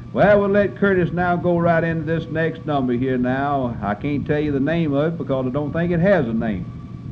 Well, we'll let Curtis now go right into this next number here now. I can't tell you the name of it because I don't think it has a name.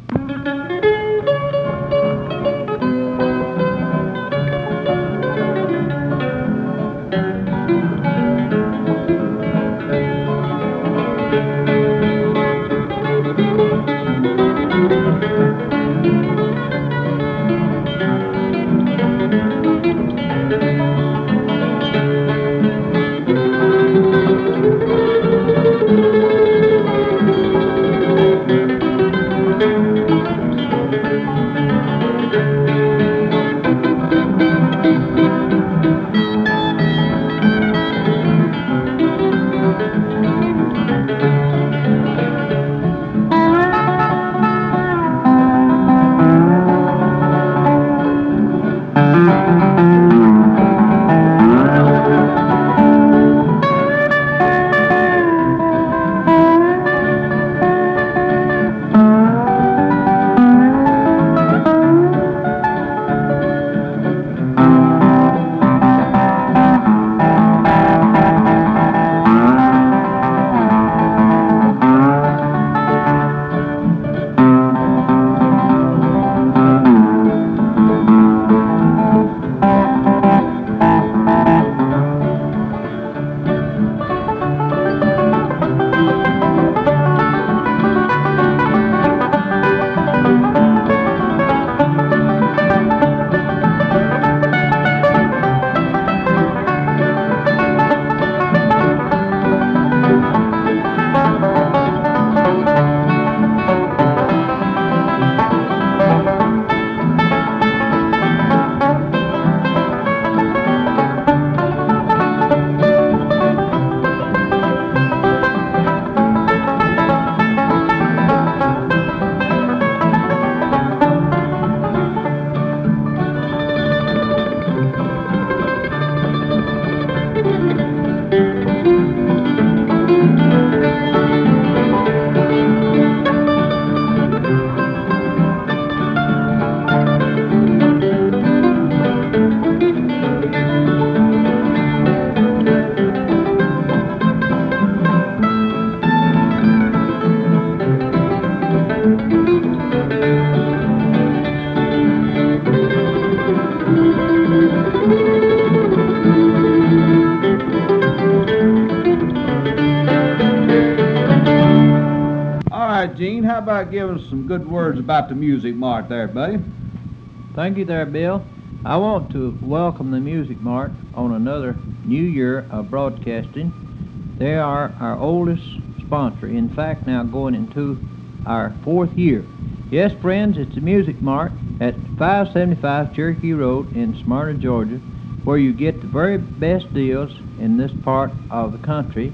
Gene, how about giving us some good words about the Music Mart there, buddy? Thank you there, Bill. I want to welcome the Music Mart on another new year of broadcasting. They are our oldest sponsor, in fact now going into our 4th year. Yes, friends, it's the Music Mart at 575 Cherokee Road in Smyrna, Georgia, where you get the very best deals in this part of the country.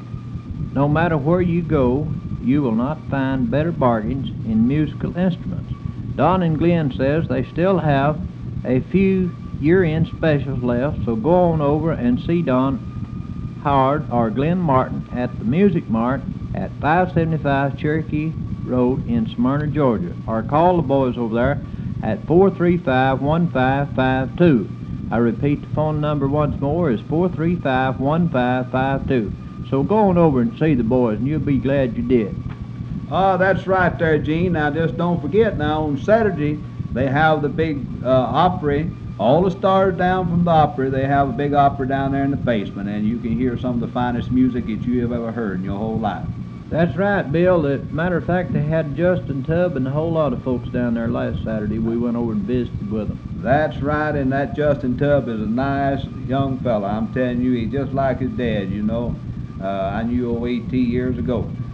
No matter where you go, you will not find better bargains in musical instruments. Don and Glenn says they still have a few year-end specials left, so go on over and see Don Howard or Glenn Martin at the Music Mart at 575 Cherokee Road in Smyrna, Georgia, or call the boys over there at 435-1552. I repeat, the phone number once more is 435-1552. So go on over and see the boys, and you'll be glad you did. Oh, that's right there, Gene. Now, just don't forget, now, on Saturday, they have the big Opry. All the stars down from the Opry, they have a big Opry down there in the basement, and you can hear some of the finest music that you have ever heard in your whole life. That's right, Bill. As a matter of fact, they had Justin Tubb and a whole lot of folks down there last Saturday. We went over and visited with them. That's right, and that Justin Tubb is a nice young fella. I'm telling you, he's just like his dad, you know. I knew old 18 years ago.